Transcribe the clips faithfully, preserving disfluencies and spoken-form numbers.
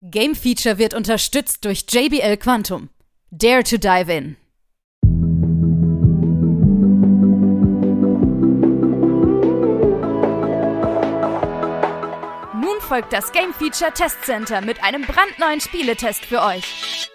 Game Feature wird unterstützt durch J B L Quantum. Dare to dive in. Nun folgt das Game Feature Test Center mit einem brandneuen Spieletest für euch.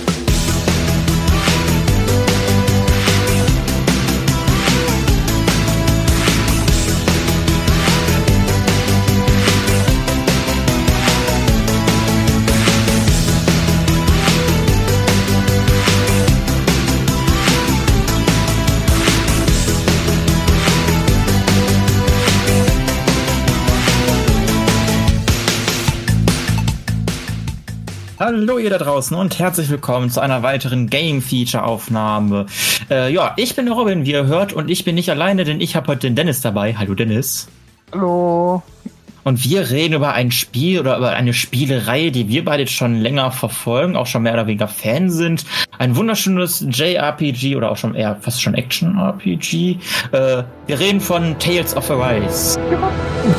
Hallo ihr da draußen und herzlich willkommen zu einer weiteren Game-Feature-Aufnahme. Äh, ja, ich bin der Robin, wie ihr hört, und ich bin nicht alleine, denn ich habe heute den Dennis dabei. Hallo Dennis. Hallo. Und wir reden über ein Spiel oder über eine Spielereihe, die wir beide schon länger verfolgen, auch schon mehr oder weniger Fan sind. Ein wunderschönes J R P G oder auch schon eher fast schon Action-R P G. Äh, wir reden von Tales of Arise. Ja.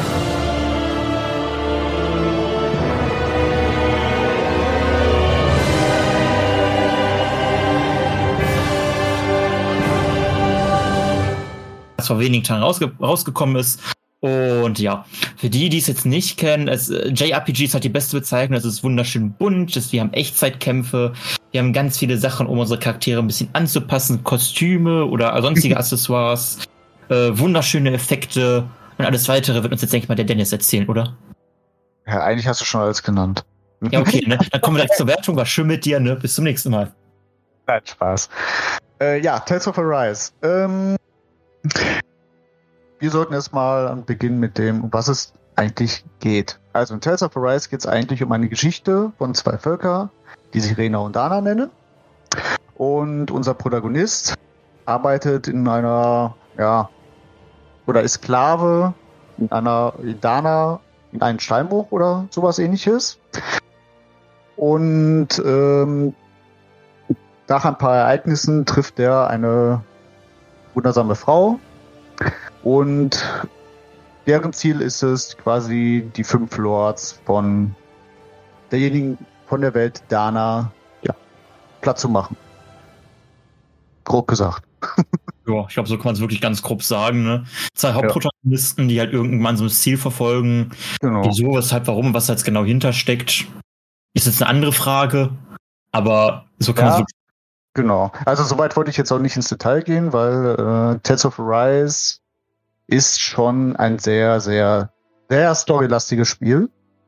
vor wenigen Tagen rausge- rausgekommen ist. Und ja, für die, die es jetzt nicht kennen, es, J R P G ist halt die beste Bezeichnung. Es ist wunderschön bunt, es, wir haben Echtzeitkämpfe, wir haben ganz viele Sachen, um unsere Charaktere ein bisschen anzupassen, Kostüme oder sonstige Accessoires, äh, wunderschöne Effekte und alles Weitere wird uns jetzt, denke ich mal, der Dennis erzählen, oder? Ja, eigentlich hast du schon alles genannt. Ja, okay, ne? Dann kommen wir gleich zur Wertung. War schön mit dir, ne? Bis zum nächsten Mal. Nein, Spaß. Äh, ja, Tales of Arise. Ähm, wir sollten erstmal beginnen mit dem, um was es eigentlich geht. Also in Tales of Arise geht es eigentlich um eine Geschichte von zwei Völkern, die sich Rena und Dana nennen. Und unser Protagonist arbeitet in einer, ja, oder ist Sklave in einer in Dana, in einem Steinbruch oder sowas ähnliches. Und ähm, nach ein paar Ereignissen trifft er eine wundersame Frau. Und deren Ziel ist es, quasi die fünf Lords von derjenigen von der Welt Dana, ja, platt zu machen. Grob gesagt. Ja, ich glaube, so kann man es wirklich ganz grob sagen, ne? Zwei Hauptprotagonisten, ja, die halt irgendwann so ein Ziel verfolgen. Genau. Wieso, weshalb, warum, was da jetzt genau hintersteckt, ist jetzt eine andere Frage. Aber so kann ja, man es. Genau. Also soweit wollte ich jetzt auch nicht ins Detail gehen, weil äh, Tales of Arise ist schon ein sehr, sehr, sehr storylastiges Spiel.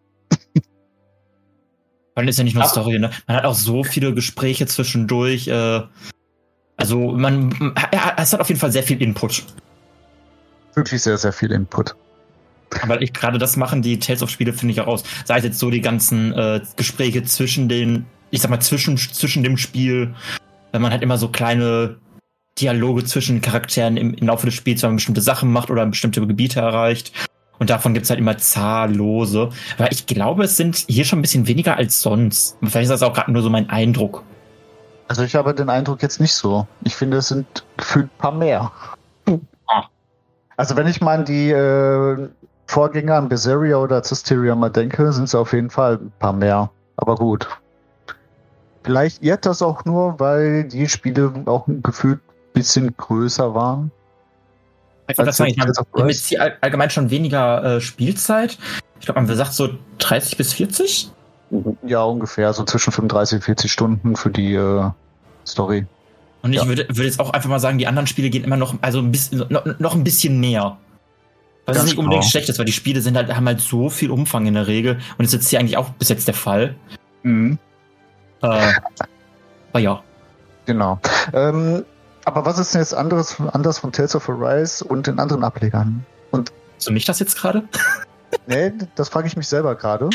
Weil ist ja nicht nur Story, ne? Man hat auch so viele Gespräche zwischendurch. Äh, also man, ja, es hat auf jeden Fall sehr viel Input. Wirklich sehr, sehr viel Input. Aber ich gerade das machen die Tales of Spiele, finde ich auch aus. Sei es jetzt so die ganzen äh, Gespräche zwischen den, ich sag mal, zwischen, zwischen dem Spiel, wenn man halt immer so kleine Dialoge zwischen Charakteren im, im Laufe des Spiels, wenn man bestimmte Sachen macht oder bestimmte Gebiete erreicht. Und davon gibt's halt immer zahllose. Aber ich glaube, es sind hier schon ein bisschen weniger als sonst. Vielleicht ist das auch gerade nur so mein Eindruck. Also ich habe den Eindruck jetzt nicht so. Ich finde, es sind gefühlt ein paar mehr. Ah. Also wenn ich mal an die äh, Vorgänger an Berseria oder Zestiria mal denke, sind es auf jeden Fall ein paar mehr. Aber gut. Vielleicht irrt das auch nur, weil die Spiele auch gefühlt ein bisschen größer waren. Ich würde sagen, ich meine, wir haben jetzt hier allgemein schon weniger äh, Spielzeit. Ich glaube, man sagt so dreißig bis vierzig? Ja, ungefähr. So zwischen fünfunddreißig und vierzig Stunden für die äh, Story. Und ich ja. würde, würde jetzt auch einfach mal sagen, die anderen Spiele gehen immer noch, also ein bisschen, noch, noch ein bisschen mehr. Was Ganz nicht unbedingt genau. schlecht ist, weil die Spiele sind halt, haben halt so viel Umfang in der Regel. Und das ist jetzt hier eigentlich auch bis jetzt der Fall. Mhm. Äh, aber ja. Genau. Ähm, aber was ist denn jetzt anderes, anders von Tales of Arise und den anderen Ablegern? Und so nicht das jetzt gerade? Nee, das frage ich mich selber gerade.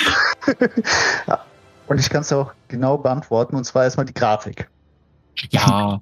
Ja. Und ich kann es ja auch genau beantworten, und zwar erstmal die Grafik. Ja.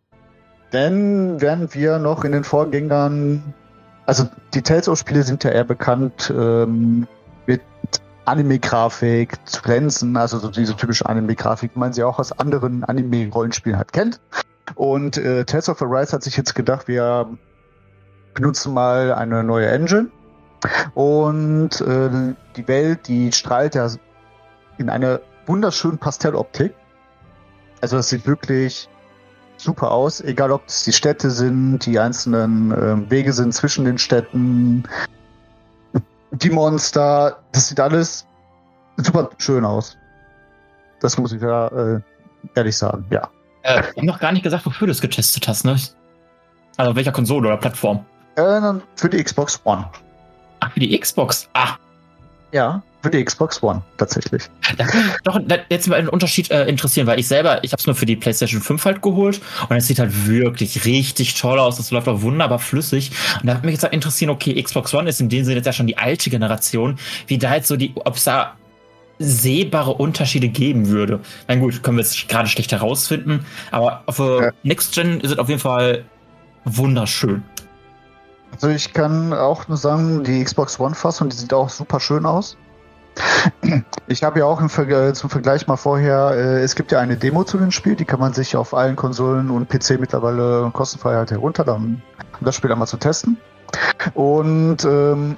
Denn während wir noch in den Vorgängern, also die Tales-of-Spiele sind ja eher bekannt ähm, mit Anime-Grafik, zu glänzen, also so diese typische Anime-Grafik, die man sie auch aus anderen Anime-Rollenspielen halt kennt. Und äh, Tales of Arise hat sich jetzt gedacht, wir benutzen mal eine neue Engine. Und äh, die Welt, die strahlt ja in eine wunderschönen Pastelloptik. Also das sieht wirklich super aus, egal ob es die Städte sind, die einzelnen äh, Wege sind zwischen den Städten, die Monster, das sieht alles super schön aus. Das muss ich ja äh, ehrlich sagen, ja. Äh, ich habe noch gar nicht gesagt, wofür du es getestet hast, ne? Also auf welcher Konsole oder Plattform? Äh, für die Xbox One. Ach, für die Xbox? Ah. Ja, für die Xbox One, tatsächlich. Da kann mich doch jetzt mal einen Unterschied äh, interessieren, weil ich selber, ich habe es nur für die PlayStation fünf halt geholt und es sieht halt wirklich richtig toll aus. Das läuft auch wunderbar flüssig. Und da hat mich jetzt halt interessieren, okay, Xbox One ist in dem Sinne jetzt ja schon die alte Generation, wie da jetzt so die, ob es da sehbare Unterschiede geben würde. Na gut, können wir jetzt gerade schlecht herausfinden, aber für ja. Next Gen ist es auf jeden Fall wunderschön. Also ich kann auch nur sagen, die Xbox One-Fassung, die sieht auch super schön aus. Ich habe ja auch im Ver- zum Vergleich mal vorher, äh, es gibt ja eine Demo zu dem Spiel, die kann man sich auf allen Konsolen und P C mittlerweile kostenfrei halt herunterladen, um das Spiel einmal zu testen. Und ähm,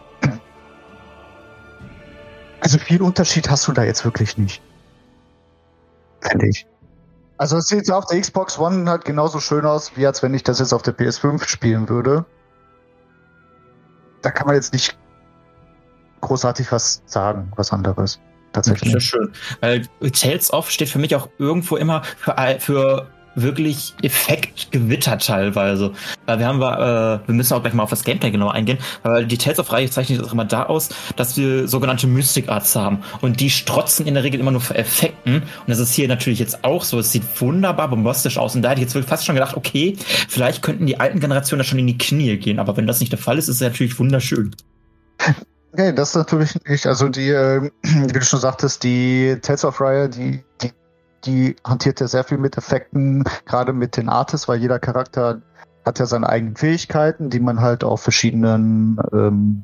also viel Unterschied hast du da jetzt wirklich nicht. Finde ich. Also es sieht auf der Xbox One halt genauso schön aus, wie als wenn ich das jetzt auf der P S fünf spielen würde. Da kann man jetzt nicht großartig was sagen, was anderes. Tatsächlich. Das ist schön. Weil Tales of steht für mich auch irgendwo immer für, für wirklich Effektgewitter teilweise. Weil wir haben, äh, wir müssen auch gleich mal auf das Gameplay genauer eingehen, weil die Tales of Reihe zeichnet auch immer da aus, dass wir sogenannte Mystic Arts haben. Und die strotzen in der Regel immer nur für Effekten. Und das ist hier natürlich jetzt auch so. Es sieht wunderbar bombastisch aus. Und da hätte ich jetzt wirklich fast schon gedacht, okay, vielleicht könnten die alten Generationen da schon in die Knie gehen. Aber wenn das nicht der Fall ist, ist es natürlich wunderschön. Nee, das ist natürlich nicht. Also die, äh, wie du schon sagtest, die Tales of Reihe, die, die, die hantiert ja sehr viel mit Effekten, gerade mit den Artists, weil jeder Charakter hat ja seine eigenen Fähigkeiten, die man halt auf verschiedenen ähm,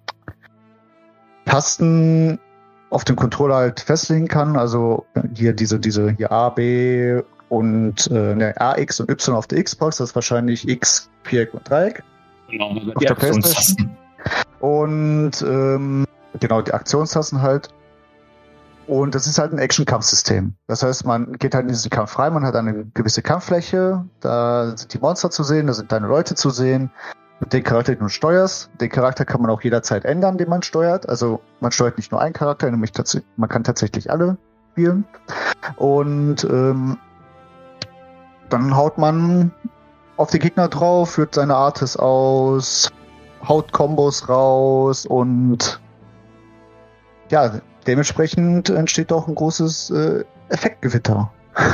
Tasten auf dem Controller halt festlegen kann. Also hier diese, diese hier A, B und äh, ne, A, X und Y auf der Xbox, das ist wahrscheinlich X, Viereck und Dreieck. Genau, auf der PlayStation. Und ähm, genau, die Aktionstasten halt. Und das ist halt ein Action-Kampfsystem. Das heißt, man geht halt in diesen Kampf rein, man hat eine gewisse Kampffläche, da sind die Monster zu sehen, da sind deine Leute zu sehen, mit dem Charakter, den du steuerst. Den Charakter kann man auch jederzeit ändern, den man steuert. Also man steuert nicht nur einen Charakter, nämlich tats- man kann tatsächlich alle spielen. Und ähm, dann haut man auf die Gegner drauf, führt seine Artis aus, haut Kombos raus und ja, dementsprechend entsteht auch ein großes äh, Effektgewitter.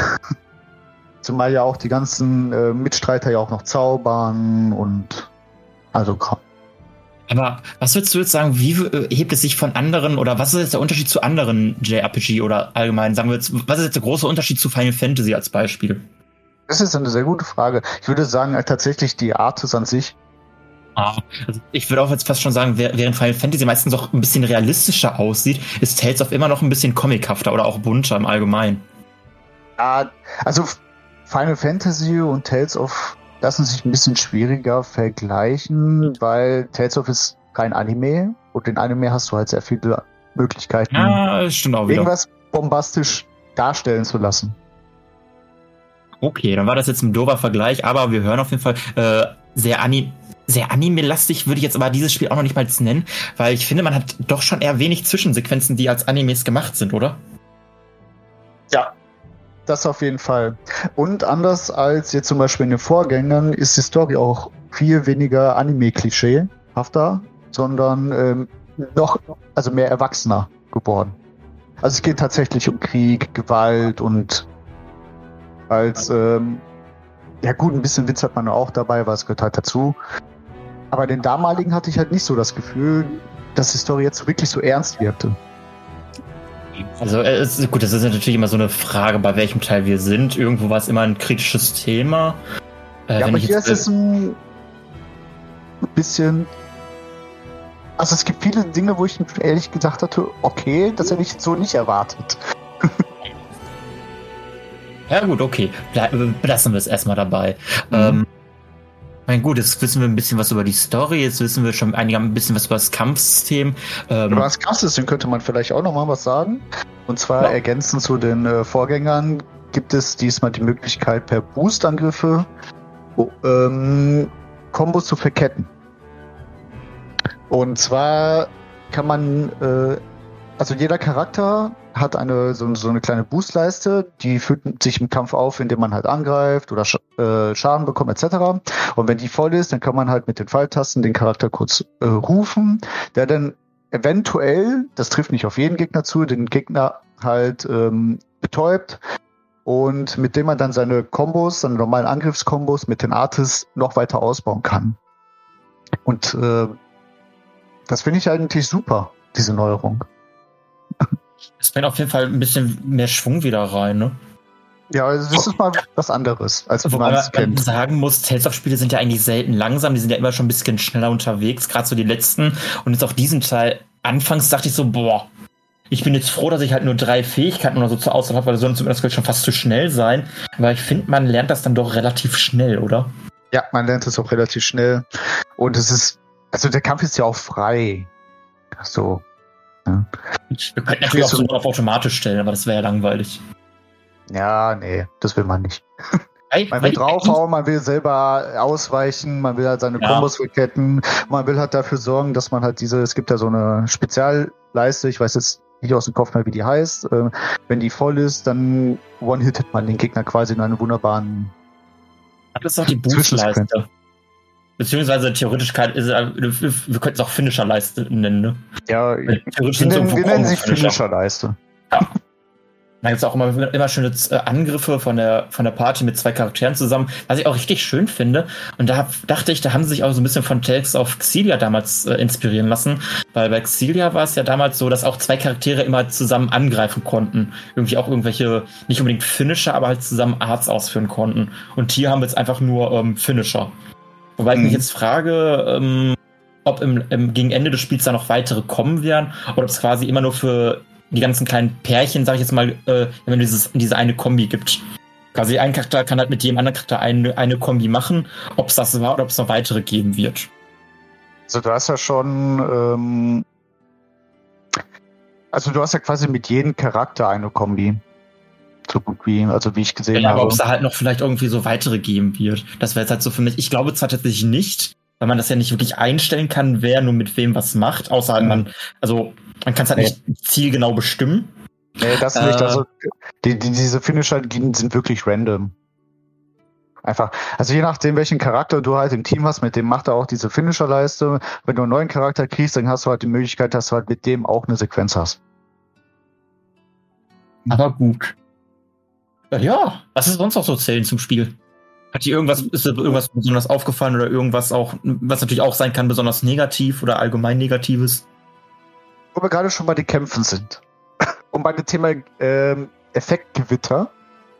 Zumal ja auch die ganzen äh, Mitstreiter ja auch noch zaubern und also Kram. Aber was würdest du jetzt sagen, wie äh, hebt es sich von anderen oder was ist jetzt der Unterschied zu anderen J R P G oder allgemein, sagen wir jetzt, was ist jetzt der große Unterschied zu Final Fantasy als Beispiel? Das ist eine sehr gute Frage. Ich würde sagen, äh, tatsächlich die Artis an sich. Ah, also ich würde auch jetzt fast schon sagen, während Final Fantasy meistens auch ein bisschen realistischer aussieht, ist Tales of immer noch ein bisschen comichafter oder auch bunter im Allgemeinen. Ja, also Final Fantasy und Tales of lassen sich ein bisschen schwieriger vergleichen, weil Tales of ist kein Anime und in Anime hast du halt sehr viele Möglichkeiten, ja, stimmt auch wieder, irgendwas bombastisch darstellen zu lassen. Okay, dann war das jetzt ein doofer Vergleich, aber wir hören auf jeden Fall äh, sehr Anime. Sehr anime-lastig würde ich jetzt aber dieses Spiel auch noch nicht mal nennen, weil ich finde, man hat doch schon eher wenig Zwischensequenzen, die als Animes gemacht sind, oder? Ja, das auf jeden Fall. Und anders als jetzt zum Beispiel in den Vorgängern ist die Story auch viel weniger Anime-Klischeehafter, sondern ähm, noch, also mehr erwachsener geworden. Also es geht tatsächlich um Krieg, Gewalt und als, ähm, ja gut, ein bisschen Witz hat man auch dabei, weil es gehört halt dazu. Aber den damaligen hatte ich halt nicht so das Gefühl, dass die Story jetzt wirklich so ernst wirkte. Also es ist, gut, das ist natürlich immer so eine Frage, bei welchem Teil wir sind. Irgendwo war es immer ein kritisches Thema. Äh, ja, aber hier jetzt, ist es ein bisschen... Also es gibt viele Dinge, wo ich ehrlich gesagt hatte, okay, das hätte ich so nicht erwartet. Ja gut, okay. Belassen wir es erstmal dabei. Mhm. Ähm, mein gut, jetzt wissen wir ein bisschen was über die Story, jetzt wissen wir schon einige ein bisschen was über das Kampfsystem. Ähm, über das Kampfsystem könnte man vielleicht auch noch mal was sagen. Und zwar ja. ergänzend zu den äh, Vorgängern gibt es diesmal die Möglichkeit, per Boost-Angriffe oh, ähm, Kombos zu verketten. Und zwar kann man, äh, also jeder Charakter hat eine so, so eine kleine Boostleiste, die füllt sich im Kampf auf, indem man halt angreift oder sch- äh, Schaden bekommt et cetera. Und wenn die voll ist, dann kann man halt mit den Pfeiltasten den Charakter kurz äh, rufen, der dann eventuell, das trifft nicht auf jeden Gegner zu, den Gegner halt ähm, betäubt und mit dem man dann seine Kombos, seine normalen Angriffskombos mit den Artists noch weiter ausbauen kann. Und äh, das finde ich eigentlich super, diese Neuerung. Es bringt auf jeden Fall ein bisschen mehr Schwung wieder rein, ne? Ja, also das ist mal was anderes, als man es kennt. Man sagen muss, Tales-of-Spiele sind ja eigentlich selten langsam, die sind ja immer schon ein bisschen schneller unterwegs, gerade so die letzten. Und jetzt auch diesen Teil, anfangs dachte ich so, boah, ich bin jetzt froh, dass ich halt nur drei Fähigkeiten oder so zur Auswahl habe, weil sonst das könnte schon fast zu schnell sein. Aber ich finde, man lernt das dann doch relativ schnell, oder? Ja, man lernt es auch relativ schnell. Und es ist, also der Kampf ist ja auch frei. So. Ja. Wir könnten natürlich auch so auf automatisch stellen, aber das wäre ja langweilig. Ja, nee, das will man nicht. Hey, man will draufhauen, man will selber ausweichen, man will halt seine ja. Kombos verketten, man will halt dafür sorgen, dass man halt diese, es gibt ja so eine Spezialleiste, ich weiß jetzt nicht aus dem Kopf mehr, wie die heißt, äh, wenn die voll ist, dann one-hittet man den Gegner quasi in einer wunderbaren Das ist doch die Boost-Leiste. Beziehungsweise theoretisch kann, ist, wir könnten es auch Finisher-Leiste nennen, ne? Ja, wir nennen, wir nennen sie Finisher-Leiste. Ja. Da gibt es auch immer, immer schöne Angriffe von der, von der Party mit zwei Charakteren zusammen, was ich auch richtig schön finde. Und da dachte ich, da haben sie sich auch so ein bisschen von Tales of Xillia damals äh, inspirieren lassen. Weil bei Xillia war es ja damals so, dass auch zwei Charaktere immer zusammen angreifen konnten. Irgendwie auch irgendwelche, nicht unbedingt Finisher, aber halt zusammen Arts ausführen konnten. Und hier haben wir jetzt einfach nur ähm, Finisher. Wobei ich mich jetzt frage, ähm, ob im, im, gegen Ende des Spiels da noch weitere kommen werden oder ob es quasi immer nur für die ganzen kleinen Pärchen, sag ich jetzt mal, äh, wenn es diese eine Kombi gibt. Quasi ein Charakter kann halt mit jedem anderen Charakter eine, eine Kombi machen, ob es das war oder ob es noch weitere geben wird. Also du hast ja schon, ähm, also du hast ja quasi mit jedem Charakter eine Kombi. So gut wie, also wie ich gesehen ja, habe. Aber ob es da halt noch vielleicht irgendwie so weitere geben wird. Das wäre jetzt halt so für mich. Ich glaube zwar tatsächlich nicht, weil man das ja nicht wirklich einstellen kann, wer nur mit wem was macht, außer halt mhm. man, also man kann es halt nee. nicht zielgenau bestimmen. Nee, das äh, nicht. Also die, die, diese Finisher sind wirklich random. Einfach, also je nachdem, welchen Charakter du halt im Team hast, mit dem macht er auch diese Finisher-Leiste. Wenn du einen neuen Charakter kriegst, dann hast du halt die Möglichkeit, dass du halt mit dem auch eine Sequenz hast. Aber gut. Ja, was ist sonst noch so zählen zum Spiel? Hat dir irgendwas, ist dir irgendwas besonders aufgefallen oder irgendwas auch, was natürlich auch sein kann, besonders negativ oder allgemein Negatives? Wo wir gerade schon bei den Kämpfen sind. Und bei dem Thema ähm, Effektgewitter.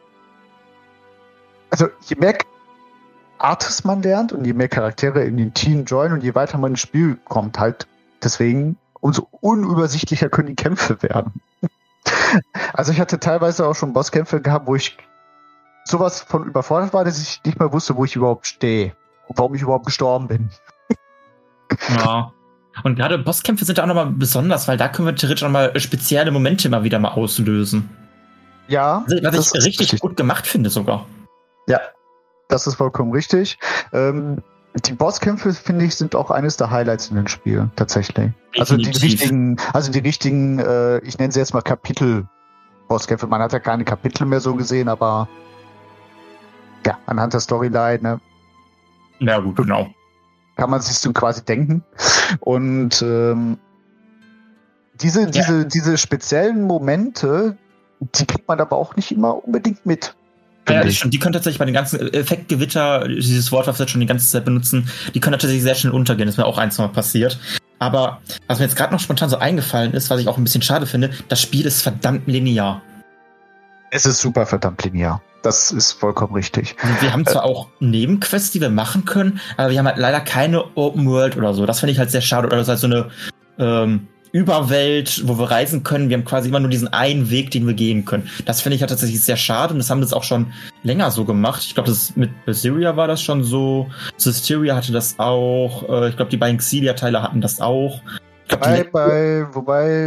Also je mehr Artists man lernt und je mehr Charaktere in den Team joinen und je weiter man ins Spiel kommt, halt deswegen, umso unübersichtlicher können die Kämpfe werden. Also ich hatte teilweise auch schon Bosskämpfe gehabt, wo ich sowas von überfordert war, dass ich nicht mehr wusste, wo ich überhaupt stehe und warum ich überhaupt gestorben bin. Ja. Und gerade Bosskämpfe sind da auch nochmal besonders, weil da können wir theoretisch nochmal spezielle Momente immer wieder mal auslösen. Ja. Was ich richtig, richtig gut gemacht finde sogar. Ja, das ist vollkommen richtig. Ähm, die Bosskämpfe, finde ich, sind auch eines der Highlights in dem Spiel, tatsächlich. Also die richtigen, also die richtigen, äh, ich nenne sie jetzt mal Kapitel-Bosskämpfe. Man hat ja keine Kapitel mehr so gesehen, aber ja, anhand der Storyline, ne? Ja, gut, genau. Kann man sich so quasi denken. Und ähm, diese, ja. diese, diese speziellen Momente, die kriegt man aber auch nicht immer unbedingt mit. Ja, das stimmt. Die können tatsächlich bei den ganzen Effektgewitter, dieses Wort, was wir jetzt schon die ganze Zeit benutzen, die können tatsächlich sehr schnell untergehen. Das ist mir auch ein, zwei Mal passiert. Aber was mir jetzt gerade noch spontan so eingefallen ist, was ich auch ein bisschen schade finde, das Spiel ist verdammt linear. Es ist super verdammt linear. Das ist vollkommen richtig. Also wir haben zwar auch Nebenquests, die wir machen können, aber wir haben halt leider keine Open World oder so. Das finde ich halt sehr schade. Oder das ist halt so eine ähm, Überwelt, wo wir reisen können. Wir haben quasi immer nur diesen einen Weg, den wir gehen können. Das finde ich halt tatsächlich sehr schade. Und das haben wir jetzt auch schon länger so gemacht. Ich glaube, das mit Syria war das schon so. Systeria hatte das auch. Äh, ich glaube, die beiden Xillia-Teile hatten das auch. Ich glaub, bei, bei, wobei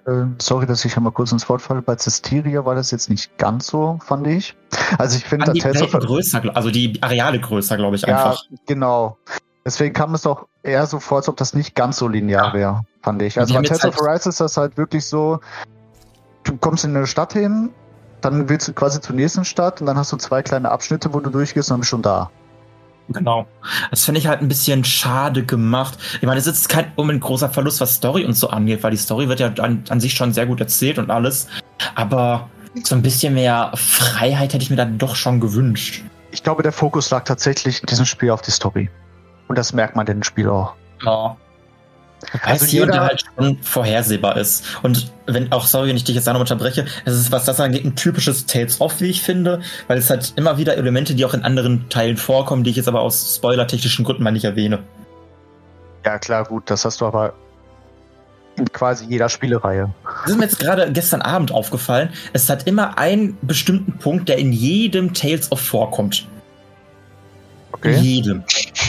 äh, sorry, dass ich einmal kurz ins Wort falle. Bei Zestiria war das jetzt nicht ganz so, fand ich. Also ich finde, die Tales of Welten größer, also die Areale größer, glaube ich, einfach. Ja, genau. Deswegen kam es auch eher so vor, als ob das nicht ganz so linear Ja. wäre, fand ich. Also Die bei haben jetzt Tales of halt- Arise ist das halt wirklich so, du kommst in eine Stadt hin, dann willst du quasi zur nächsten Stadt und dann hast du zwei kleine Abschnitte, wo du durchgehst und dann bist du schon da. Genau. Das finde ich halt ein bisschen schade gemacht. Ich meine, es ist kein unbedingt großer Verlust, was Story und so angeht, weil die Story wird ja an, an sich schon sehr gut erzählt und alles. Aber so ein bisschen mehr Freiheit hätte ich mir dann doch schon gewünscht. Ich glaube, der Fokus lag tatsächlich in diesem Spiel auf die Story. Und das merkt man in dem Spiel auch. Ja. Weil Also es hier und jeder- da halt schon vorhersehbar ist. Und wenn auch, sorry, wenn ich dich jetzt da noch unterbreche, es ist, was das angeht, ein typisches Tales-of, wie ich finde, weil es hat immer wieder Elemente, die auch in anderen Teilen vorkommen, die ich jetzt aber aus spoilertechnischen Gründen mal nicht erwähne. Ja, klar, gut, das hast du aber in quasi jeder Spielereihe. Das ist mir jetzt gerade gestern Abend aufgefallen. Es hat immer einen bestimmten Punkt, der in jedem Tales of vorkommt. In Okay. jedem.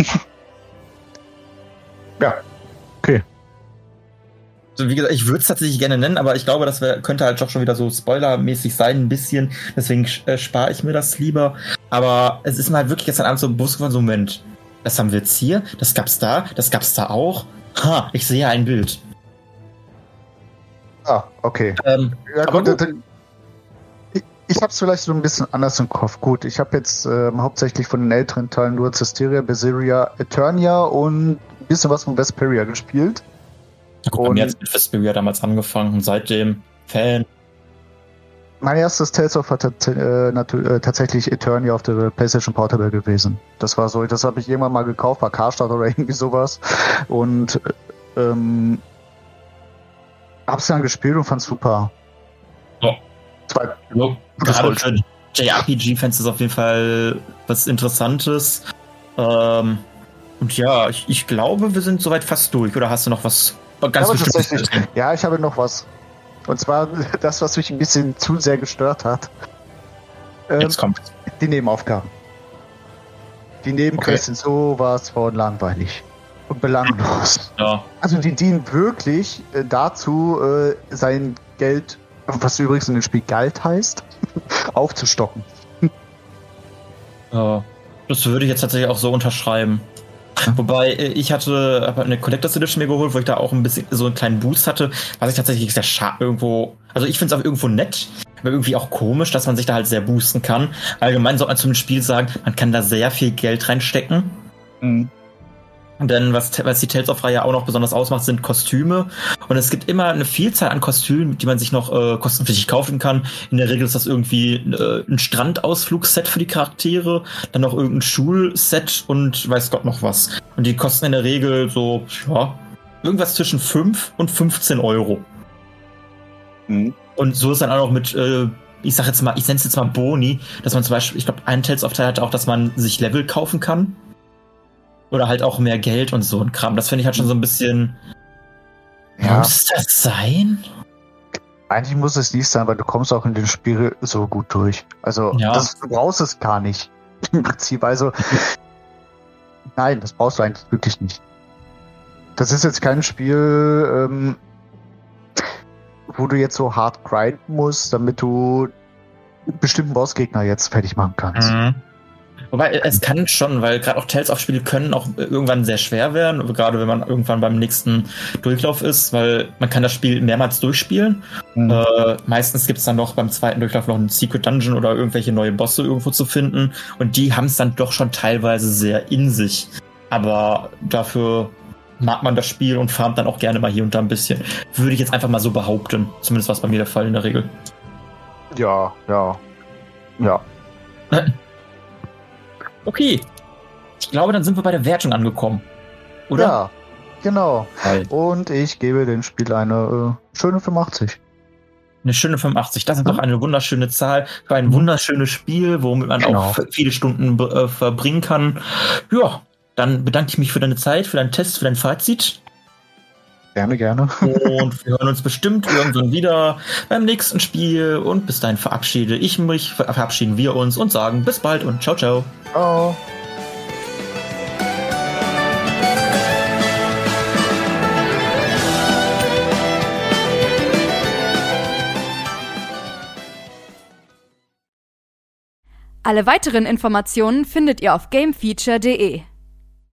Ja, okay. So, wie gesagt, ich würde es tatsächlich gerne nennen, aber ich glaube, das wär, könnte halt doch schon wieder so spoilermäßig sein, ein bisschen. Deswegen äh, spare ich mir das lieber. Aber es ist mir halt wirklich gestern Abend so bewusst geworden, so Moment, das haben wir jetzt hier, das gab's da, das gab's da auch. Ha, ich sehe ein Bild. Ah, okay. Ähm, Ja, aber gut, gut. dann- ich, ich habe es vielleicht so ein bisschen anders im Kopf. Gut, ich habe jetzt ähm, hauptsächlich von den älteren Teilen nur Zestiria, Berseria, Eternia und ein bisschen was von Vesperia gespielt. Ja, gut, bei und- mir hat es mit Vesperia damals angefangen und seitdem Fan. Mein erstes Tales of war tat- äh, natu- äh, tatsächlich Eternia auf der PlayStation Portable gewesen. Das war so, das habe ich irgendwann mal gekauft bei Karstadt oder irgendwie sowas. Und ähm, hab's dann gespielt und fand's super. Ja. Zwei, So, Das gerade wollte für J R P G-Fans ist auf jeden Fall was Interessantes. Ähm, und ja, ich, ich glaube, wir sind soweit fast durch. Oder hast du noch was ganz aber Bestimmtes? tatsächlich, ja, ich habe noch was. Und zwar das, was mich ein bisschen zu sehr gestört hat. Ähm, Jetzt kommt. die Nebenaufgaben. Die Nebenquests sind sowas von langweilig und belanglos. Ja. Also die dienen wirklich äh, dazu, äh, sein Geld, was übrigens in dem Spiel Geld heißt, aufzustocken. Ja, das würde ich jetzt tatsächlich auch so unterschreiben. Wobei, äh, ich hatte hab eine Collectors Edition mir geholt, wo ich da auch ein bisschen so einen kleinen Boost hatte, was ich tatsächlich sehr schade irgendwo, also ich finde es auch irgendwo nett, aber irgendwie auch komisch, dass man sich da halt sehr boosten kann. Allgemein sollte man zum Spiel sagen, man kann da sehr viel Geld reinstecken. Mhm. Denn was, was die Tales of Reihe auch noch besonders ausmacht, sind Kostüme. Und es gibt immer eine Vielzahl an Kostümen, die man sich noch äh, kostenpflichtig kaufen kann. In der Regel ist das irgendwie äh, ein Strandausflugsset für die Charaktere, dann noch irgendein Schulset und weiß Gott noch was. Und die kosten in der Regel so, ja, irgendwas zwischen fünf und fünfzehn Euro. Mhm. Und so ist dann auch noch mit, äh, ich sag jetzt mal, ich nenne es jetzt mal Boni, dass man zum Beispiel, ich glaube, ein Tales of Teil hatte auch, dass man sich Level kaufen kann. Oder halt auch mehr Geld und so ein Kram. Das finde ich halt schon so ein bisschen. Ja. Muss das sein? Eigentlich muss es nicht sein, weil du kommst auch in dem Spiel so gut durch. Also Ja. das, du brauchst es gar nicht. Im Prinzip. Also nein, das brauchst du eigentlich wirklich nicht. Das ist jetzt kein Spiel, ähm, wo du jetzt so hart grinden musst, damit du einen bestimmten Bossgegner jetzt fertig machen kannst. Mhm. Wobei, es kann schon, weil gerade auch Tales-of-Spiele können auch irgendwann sehr schwer werden, gerade wenn man irgendwann beim nächsten Durchlauf ist, weil man kann das Spiel mehrmals durchspielen. Mhm. Äh, meistens gibt es dann noch beim zweiten Durchlauf noch einen Secret Dungeon oder irgendwelche neue Bosse irgendwo zu finden und die haben es dann doch schon teilweise sehr in sich. Aber dafür mag man das Spiel und farmt dann auch gerne mal hier und da ein bisschen. Würde ich jetzt einfach mal so behaupten. Zumindest war es bei mir der Fall in der Regel. Ja, ja. Ja. Okay. Ich glaube, dann sind wir bei der Wertung angekommen. Oder? Ja, genau. Geil. Und ich gebe dem Spiel eine äh, schöne fünfundachtzig. Eine schöne fünfundachtzig. Das ist doch eine wunderschöne Zahl für ein wunderschönes Spiel, womit man Genau. auch viele Stunden äh, verbringen kann. Ja, dann bedanke ich mich für deine Zeit, für deinen Test, für dein Fazit. Gerne, gerne. Und wir hören uns bestimmt irgendwann wieder beim nächsten Spiel. Und bis dahin verabschiede ich mich, verabschieden wir uns und sagen bis bald und ciao, ciao. Ciao. Alle weiteren Informationen findet ihr auf gamefeature punkt de.